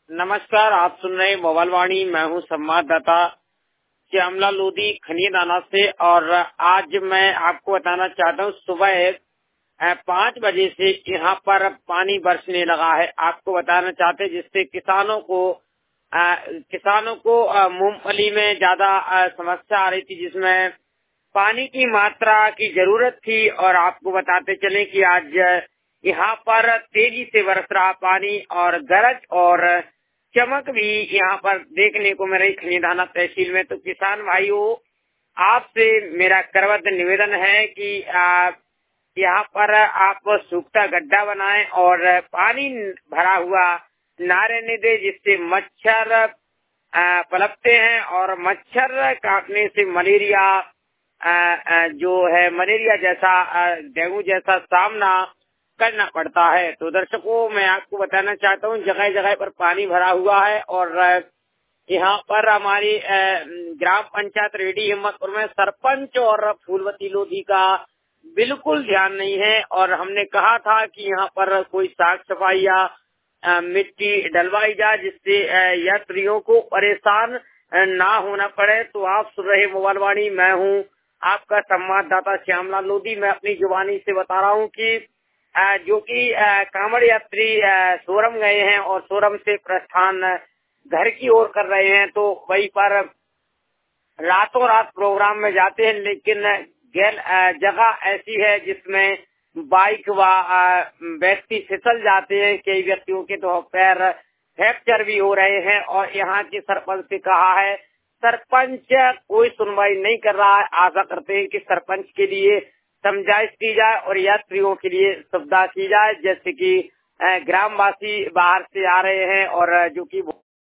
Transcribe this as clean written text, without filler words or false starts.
नमस्कार, आप सुन रहे हैं मोबाइल वाणी। मैं हूं संवाददाता श्यामला लोधी खनियादाना से। और आज मैं आपको बताना चाहता हूं, सुबह 5 बजे से यहाँ पर पानी बरसने लगा है। आपको बताना चाहते हैं जिससे किसानों को मूंगफली में ज्यादा समस्या आ रही थी, जिसमें पानी की मात्रा की जरूरत थी। और आपको बताते चले कि आज यहाँ पर तेजी से बरस रहा पानी और गरज और चमक भी यहाँ पर देखने को मिल रही खनियादाना तहसील में। तो किसान भाइयों, आपसे मेरा करबद्ध निवेदन है कि यहाँ पर आप सूखता गड्ढा बनाएं और पानी भरा हुआ ना रहने दे, जिससे मच्छर पनपते हैं और मच्छर काटने से मलेरिया जो है मलेरिया जैसा डेंगू जैसा सामना करना पड़ता है। तो दर्शकों, मैं आपको बताना चाहता हूँ, जगह जगह पर पानी भरा हुआ है और यहाँ पर हमारी ग्राम पंचायत रेडी हिम्मतपुर में सरपंच और फूलवती लोधी का बिल्कुल ध्यान नहीं है। और हमने कहा था कि यहाँ पर कोई साफ सफाई या मिट्टी डलवाई जाए, जिससे यात्रियों को परेशान ना होना पड़े। तो आप सुन रहे मोबाइल वाणी, मैं हूँ आपका संवाददाता श्यामला लोधी। मैं अपनी जुबानी से बता रहा हूँ कि जो कि कांवड़ यात्री सोरम गए हैं और सोरम से प्रस्थान घर की ओर कर रहे हैं, तो वहीं पर रातों रात प्रोग्राम में जाते हैं। लेकिन जगह ऐसी है जिसमें बाइक व व्यक्ति फिसल जाते हैं। कई व्यक्तियों के तो पैर फ्रैक्चर भी हो रहे हैं। और यहाँ के सरपंच से कहा है, सरपंच कोई सुनवाई नहीं कर रहा है। आशा करते हैं कि सरपंच के लिए समझाइश की जाए और यात्रियों के लिए सुविधा की जाए, जैसे कि ग्रामवासी बाहर से आ रहे हैं और जो कि